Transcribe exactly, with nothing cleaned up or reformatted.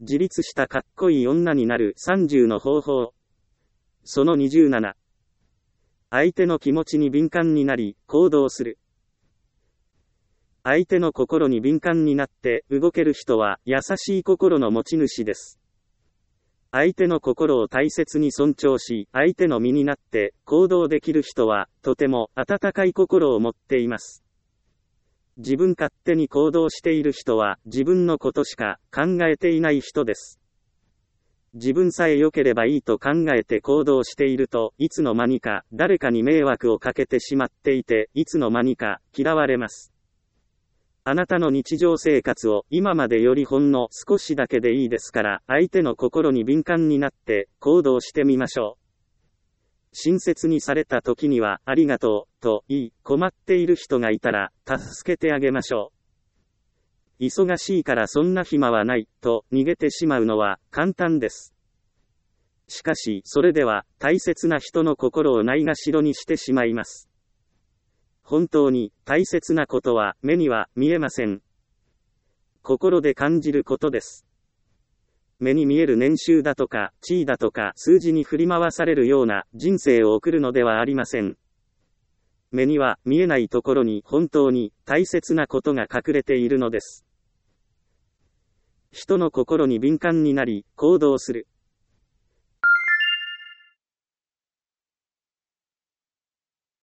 自立したかっこいい女になるさんじゅうの方法。そのにじゅうなな。相手の気持ちに敏感になり、行動する。相手の心に敏感になって動ける人は優しい心の持ち主です。相手の心を大切に尊重し、相手の身になって行動できる人は、とても温かい心を持っています。自分勝手に行動している人は、自分のことしか考えていない人です。自分さえ良ければいいと考えて行動していると、いつの間にか誰かに迷惑をかけてしまっていて、いつの間にか嫌われます。あなたの日常生活を今までよりほんの少しだけでいいですから、相手の心に敏感になって行動してみましょう。親切にされた時にはありがとうと言い、困っている人がいたら助けてあげましょう。忙しいからそんな暇はないと逃げてしまうのは簡単です。しかしそれでは大切な人の心をないがしろにしてしまいます。本当に大切なことは目には見えません。心で感じることです。目に見える年収だとか地位だとか数字に振り回されるような人生を送るのではありません。目には見えないところに本当に大切なことが隠れているのです。人の心に敏感になり行動する。